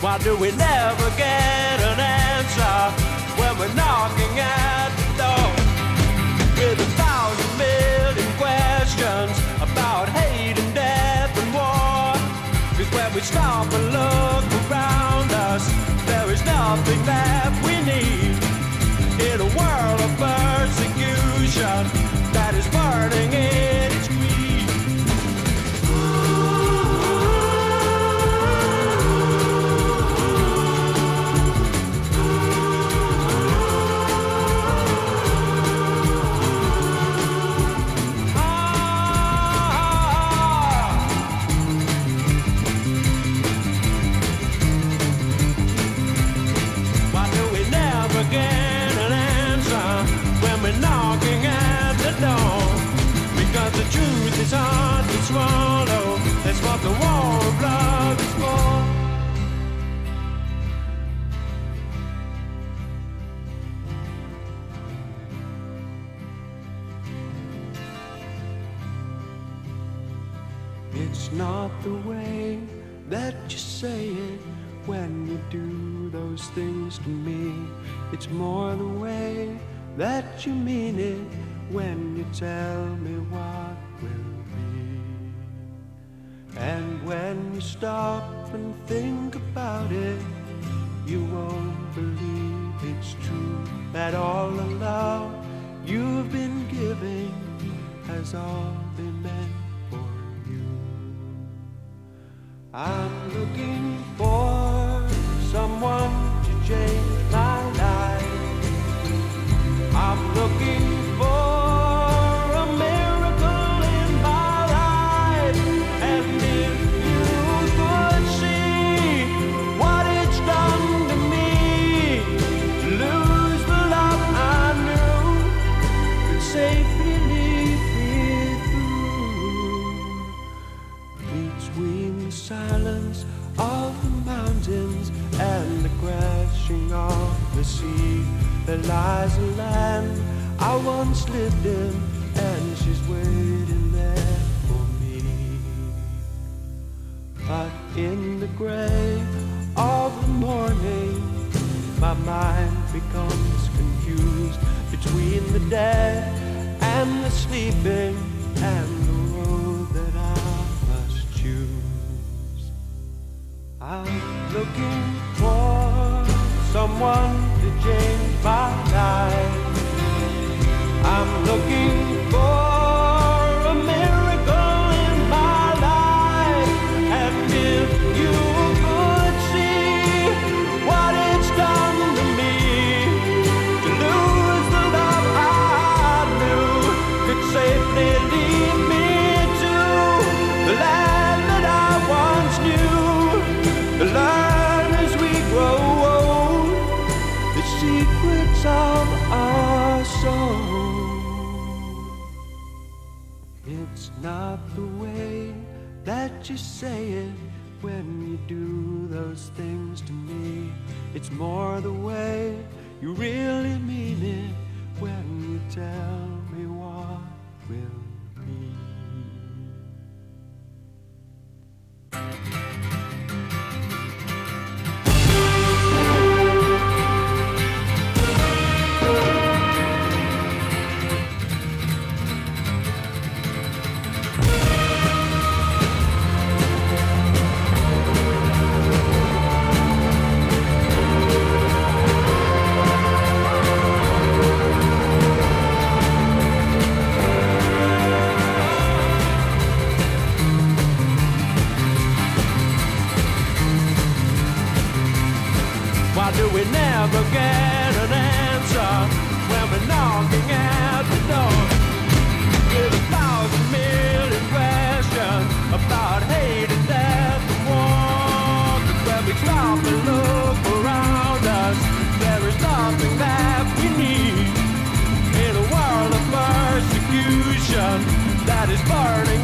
Why do we never get an answer when we're knocking at the door? With 1,000 million questions about hate and death and war. 'Cause when we stop and look around us, there is nothing that we need in a world of persecution that is burning in its greed. Why do we never get an answer when we're knocking at the door? Because the truth is hard to swallow. That's what the war of love is for. It's not the way that you say it when you do those things to me. It's more the way that you mean it when you tell me what will be. And when you stop and think about it, you won't believe it's true that all the love you've been giving has all been meant for you. I'm looking for someone to change my life. I'm looking for a miracle in my life. And if you could see what it's done to me, to lose the love I knew could safely lead me through. Between the silence of the mountains and the crashing of the sea, there lies a land I once lived in, and she's waiting there for me. But in the gray of the morning, my mind becomes confused between the dead and the sleeping, and the road that I must choose. I'm looking for someone to change my life. I'm looking for a miracle in my life. And if you could see what it's done to me, to lose the love I knew could safely lead me to the land that I once knew, to learn as we grow old the secrets of our soul. It's not the way that you say it when you do those things to me. It's more the way you really mean it when you tell me what will be. Why do we never get an answer when we're knocking at the door? With 1,000 million questions about hate and death and war. 'Cause when we stop and look around us, there is nothing that we need in a world of persecution that is burning